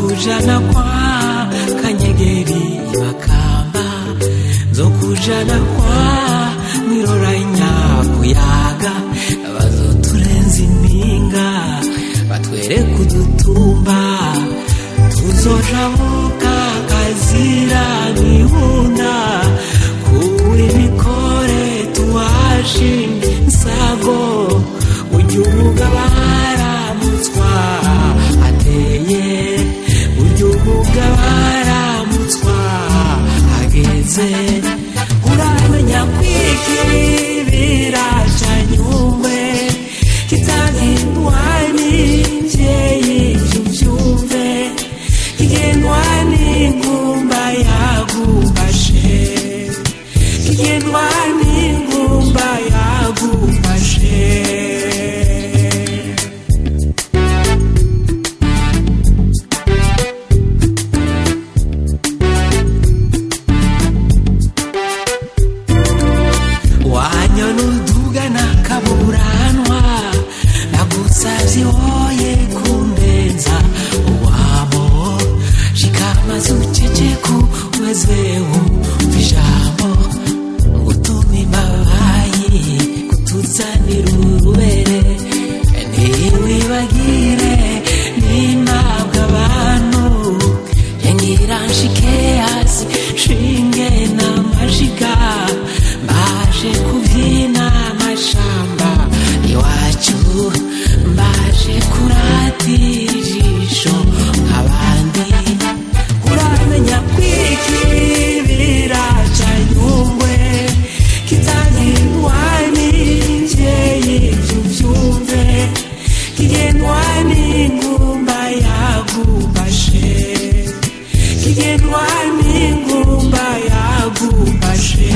nzokujana kwa Kanyegeri Makamba, nzokujana kwa Mwiroranya Kuyaga, bazoturenza impinga batwereka udutumba, tuzojabuka Kazira Mihunda, kuwe Mikore tuwashi Nsago, uryuga baramutswa ateye, uryuga baramutswa ageze, uramenya kwikibira cyanyumwe kitagindwa n'imvyeyi byumve, kigendwa n'ingumba yagumbashe, kigendwa n'ingumba yagumbashe. Hoye kumbenza uwabo shikamaze uceceko wezeho ijambo ngutuma imbabayi kutuzanira urubere, ntiwibagire n'impabwa abantu yangira nshike hasi shinge n'amashiga, mbaje kubyina amashamba iwacu, mbaje kuratira ijisho nk'abandi, uramenya kwikibira cyanyungwe kitagindwa n'imvyeyi byumve, kigendwa n'ingumba yagumbashe, kigendwa n'ingumba yagumbashe.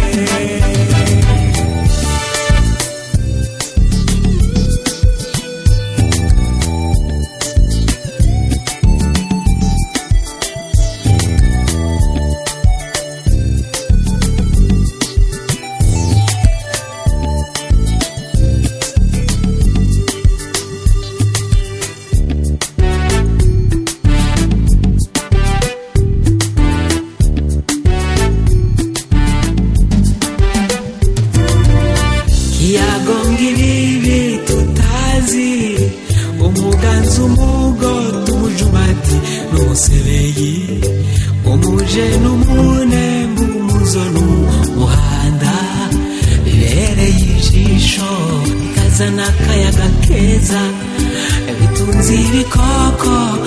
Yagonga ibibi tutazi, umuganzu umugo tumujumati n'umusebeyi, umuje n'umunembu umuzo n'umuhanda, bibereye ijisho bikazana akayaga keza, bitunze ibikoko